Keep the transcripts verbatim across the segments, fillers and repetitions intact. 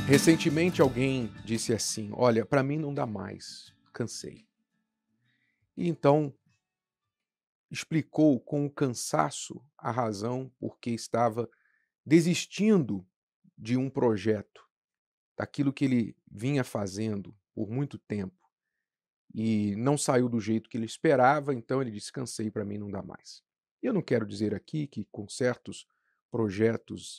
Recentemente alguém disse assim: "Olha, para mim não dá mais, cansei". E então explicou com o cansaço a razão por que estava desistindo de um projeto, daquilo que ele vinha fazendo por muito tempo e não saiu do jeito que ele esperava, então ele disse: "Cansei, para mim não dá mais". Eu não quero dizer aqui que com certos projetos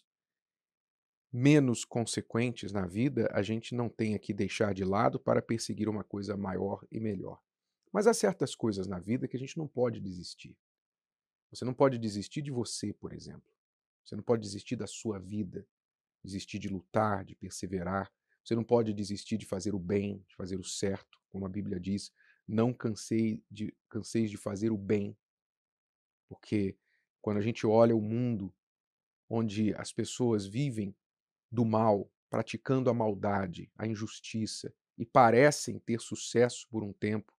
menos consequentes na vida, a gente não tenha que deixar de lado para perseguir uma coisa maior e melhor. Mas há certas coisas na vida que a gente não pode desistir. Você não pode desistir de você, por exemplo. Você não pode desistir da sua vida, desistir de lutar, de perseverar. Você não pode desistir de fazer o bem, de fazer o certo, como a Bíblia diz, não cansei de, canseis de fazer o bem, porque quando a gente olha o mundo onde as pessoas vivem do mal, praticando a maldade, a injustiça, e parecem ter sucesso por um tempo,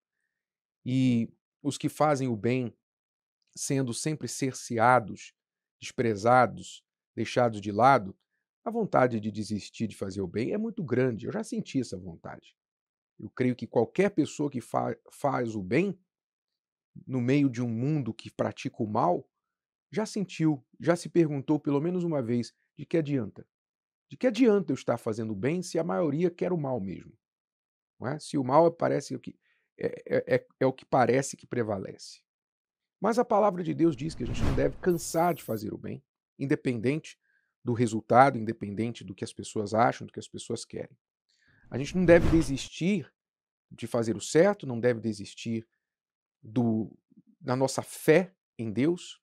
e os que fazem o bem sendo sempre cerceados, desprezados, deixados de lado, a vontade de desistir de fazer o bem é muito grande. Eu já senti essa vontade. Eu creio que qualquer pessoa que fa faz o bem, no meio de um mundo que pratica o mal, já sentiu, já se perguntou pelo menos uma vez: de que adianta? De que adianta eu estar fazendo bem se a maioria quer o mal mesmo? Não é? Se o mal parece o que, é, é, é, é o que parece que prevalece. Mas a palavra de Deus diz que a gente não deve cansar de fazer o bem, independente do resultado, independente do que as pessoas acham, do que as pessoas querem. A gente não deve desistir de fazer o certo, não deve desistir do, da nossa fé em Deus,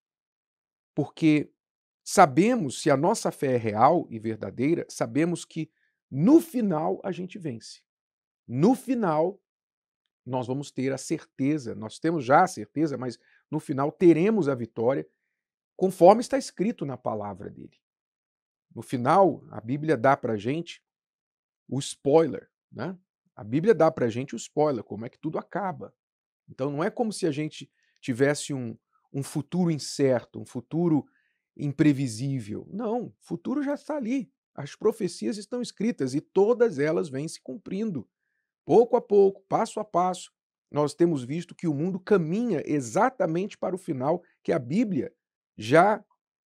porque sabemos, se a nossa fé é real e verdadeira, sabemos que no final a gente vence. No final, nós vamos ter a certeza, nós temos já a certeza, mas no final teremos a vitória, conforme está escrito na palavra dele. No final, a Bíblia dá para a gente o spoiler, né? A Bíblia dá para a gente o spoiler, como é que tudo acaba. Então não é como se a gente tivesse um, um futuro incerto, um futuro imprevisível. Não, o futuro já está ali. As profecias estão escritas e todas elas vêm se cumprindo. Pouco a pouco, passo a passo, nós temos visto que o mundo caminha exatamente para o final que a Bíblia já,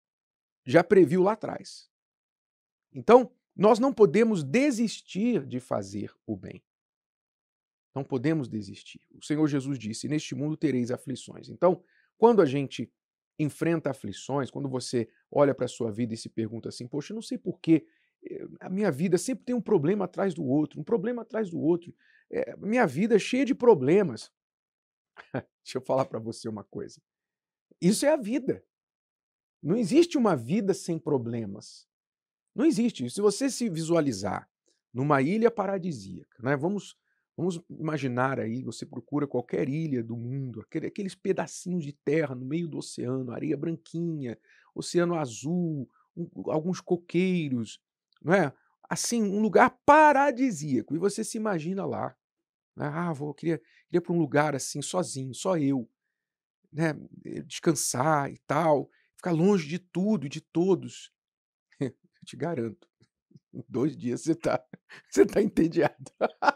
já previu lá atrás. Então, nós não podemos desistir de fazer o bem. Não podemos desistir. O Senhor Jesus disse: neste mundo tereis aflições. Então, quando a gente enfrenta aflições, quando você olha para a sua vida e se pergunta assim: poxa, eu não sei por que a minha vida sempre tem um problema atrás do outro, um problema atrás do outro. É, minha vida é cheia de problemas. Deixa eu falar para você uma coisa. Isso é a vida. Não existe uma vida sem problemas. Não existe. Se você se visualizar numa ilha paradisíaca, né? Vamos, vamos imaginar aí, você procura qualquer ilha do mundo, aquele, aqueles pedacinhos de terra no meio do oceano, areia branquinha, oceano azul, um, alguns coqueiros, não é? Assim, um lugar paradisíaco. E você se imagina lá, né? Ah, vou, queria, queria para um lugar assim, sozinho, só eu, né? Descansar e tal, ficar longe de tudo e de todos. Eu te garanto. Em dois dias você tá, você tá entediado.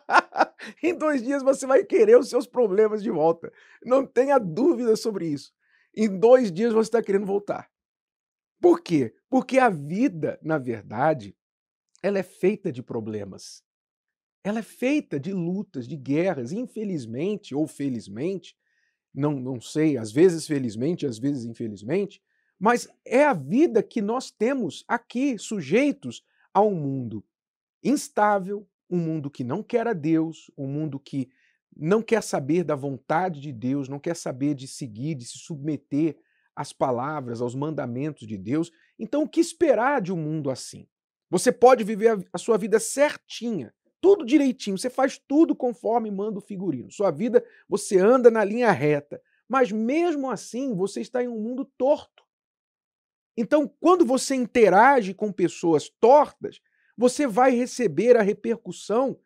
Em dois dias você vai querer os seus problemas de volta. Não tenha dúvida sobre isso. Em dois dias você está querendo voltar. Por quê? Porque a vida, na verdade, ela é feita de problemas. Ela é feita de lutas, de guerras. Infelizmente ou felizmente, não, não sei, às vezes felizmente, às vezes infelizmente, mas é a vida que nós temos aqui, sujeitos a um mundo instável, um mundo que não quer a Deus, um mundo que não quer saber da vontade de Deus, não quer saber de seguir, de se submeter às palavras, aos mandamentos de Deus. Então, o que esperar de um mundo assim? Você pode viver a sua vida certinha, tudo direitinho, você faz tudo conforme manda o figurino. Sua vida, você anda na linha reta, mas mesmo assim você está em um mundo torto. Então, quando você interage com pessoas tortas, você vai receber a repercussão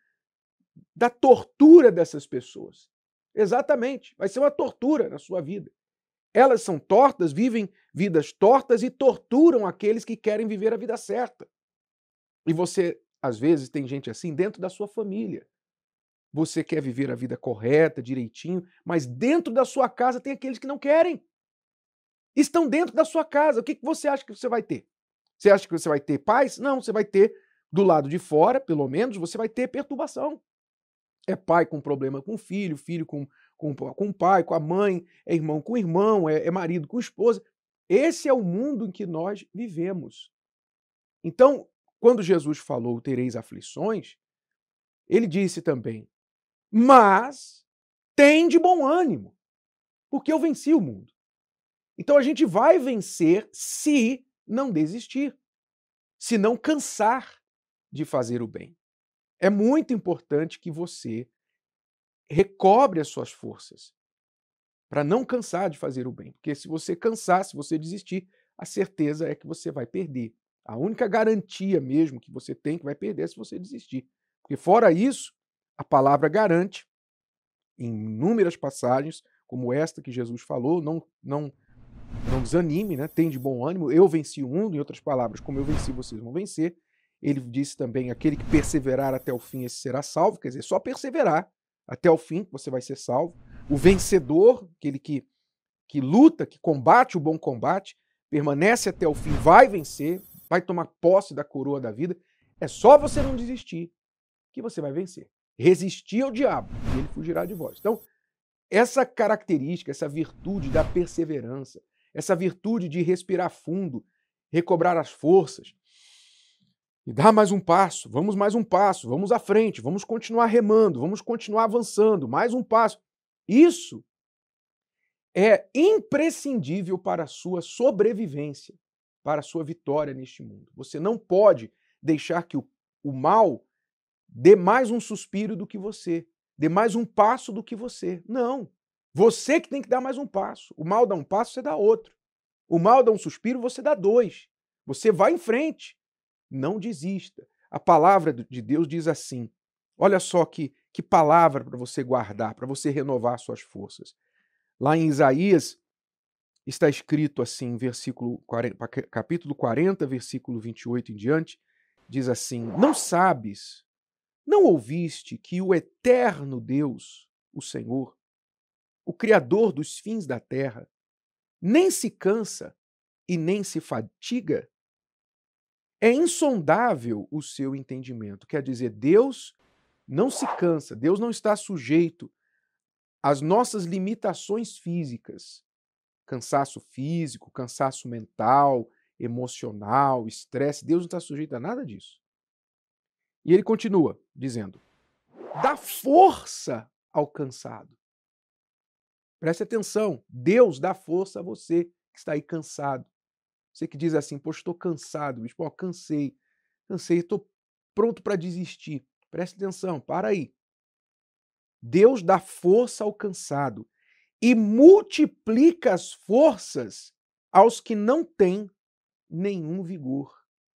da tortura dessas pessoas. Exatamente, vai ser uma tortura na sua vida. Elas são tortas, vivem vidas tortas e torturam aqueles que querem viver a vida certa. E você Às vezes tem gente assim dentro da sua família. Você quer viver a vida correta, direitinho, mas dentro da sua casa tem aqueles que não querem. Estão dentro da sua casa. O que que você acha que você vai ter? Você acha que você vai ter paz? Não, você vai ter, do lado de fora, pelo menos, você vai ter perturbação. É pai com problema com filho, filho com, com, com pai, com a mãe, é irmão com irmão, é, é marido com esposa. Esse é o mundo em que nós vivemos. Então, quando Jesus falou, tereis aflições, ele disse também, mas tem de bom ânimo, porque eu venci o mundo. Então a gente vai vencer se não desistir, se não cansar de fazer o bem. É muito importante que você recobre as suas forças para não cansar de fazer o bem, porque se você cansar, se você desistir, a certeza é que você vai perder. A única garantia mesmo que você tem que vai perder é se você desistir. Porque fora isso, a palavra garante, em inúmeras passagens, como esta que Jesus falou, não, não, não desanime, né? Tem de bom ânimo, eu venci o mundo, em outras palavras, como eu venci, vocês vão vencer. Ele disse também, aquele que perseverar até o fim, esse será salvo, quer dizer, só perseverar até o fim que você vai ser salvo. O vencedor, aquele que, que luta, que combate o bom combate, permanece até o fim, vai vencer, vai tomar posse da coroa da vida. É só você não desistir que você vai vencer. Resistir ao diabo e ele fugirá de vós. Então, essa característica, essa virtude da perseverança, essa virtude de respirar fundo, recobrar as forças e dar mais um passo, vamos mais um passo, vamos à frente, vamos continuar remando, vamos continuar avançando, mais um passo. Isso é imprescindível para a sua sobrevivência, para a sua vitória neste mundo. Você não pode deixar que o, o mal dê mais um suspiro do que você, dê mais um passo do que você. Não. Você que tem que dar mais um passo. O mal dá um passo, você dá outro. O mal dá um suspiro, você dá dois. Você vai em frente. Não desista. A palavra de Deus diz assim, olha só que, que palavra para você guardar, para você renovar suas forças. Lá em Isaías está escrito assim, versículo quarenta, capítulo quarenta, versículo vinte e oito em diante, diz assim, não sabes, não ouviste que o eterno Deus, o Senhor, o Criador dos fins da terra, nem se cansa e nem se fatiga? É insondável o seu entendimento. Quer dizer, Deus não se cansa, Deus não está sujeito às nossas limitações físicas. Cansaço físico, cansaço mental, emocional, estresse. Deus não está sujeito a nada disso. E ele continua dizendo, dá força ao cansado. Preste atenção, Deus dá força a você que está aí cansado. Você que diz assim, poxa, estou cansado, bicho, pô, cansei, cansei, estou pronto para desistir. Preste atenção, para aí. Deus dá força ao cansado e multiplica as forças aos que não têm nenhum vigor.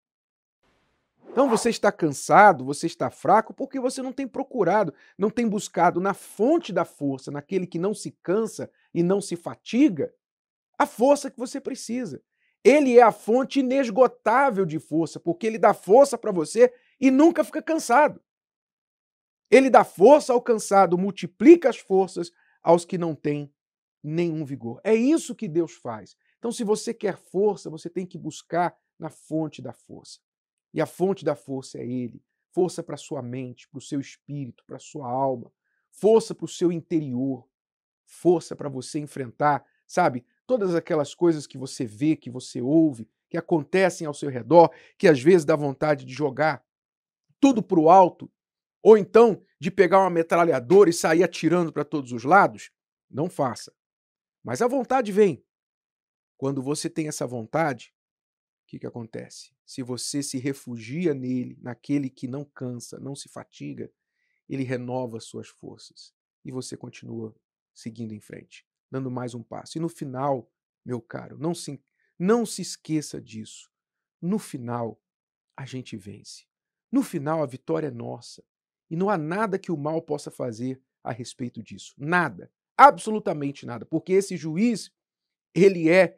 Então você está cansado, você está fraco, porque você não tem procurado, não tem buscado na fonte da força, naquele que não se cansa e não se fatiga, a força que você precisa. Ele é a fonte inesgotável de força, porque ele dá força para você e nunca fica cansado. Ele dá força ao cansado, multiplica as forças aos que não têm nenhum vigor. É isso que Deus faz. Então, se você quer força, você tem que buscar na fonte da força. E a fonte da força é Ele. Força para a sua mente, para o seu espírito, para a sua alma. Força para o seu interior. Força para você enfrentar, sabe, todas aquelas coisas que você vê, que você ouve, que acontecem ao seu redor, que às vezes dá vontade de jogar tudo para o alto, ou então de pegar uma metralhadora e sair atirando para todos os lados. Não faça. Mas a vontade vem. Quando você tem essa vontade, o que, que acontece? Se você se refugia nele, naquele que não cansa, não se fatiga, ele renova suas forças. E você continua seguindo em frente, dando mais um passo. E no final, meu caro, não se, não se esqueça disso. No final, a gente vence. No final, a vitória é nossa. E não há nada que o mal possa fazer a respeito disso. Nada. Absolutamente nada. Porque esse juiz, ele é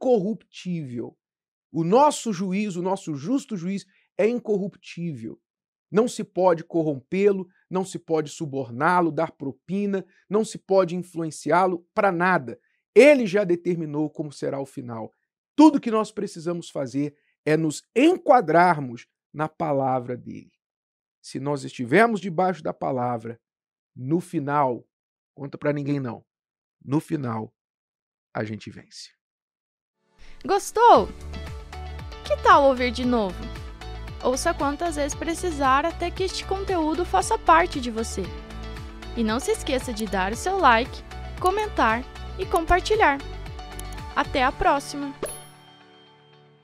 incorruptível. O nosso juiz, o nosso justo juiz é incorruptível. Não se pode corrompê-lo, não se pode suborná-lo, dar propina, não se pode influenciá-lo para nada. Ele já determinou como será o final. Tudo que nós precisamos fazer é nos enquadrarmos na palavra dele. Se nós estivermos debaixo da palavra, no final, conta para ninguém não, no final a gente vence. Gostou? Que tal ouvir de novo? Ouça quantas vezes precisar até que este conteúdo faça parte de você. E não se esqueça de dar o seu like, comentar e compartilhar. Até a próxima!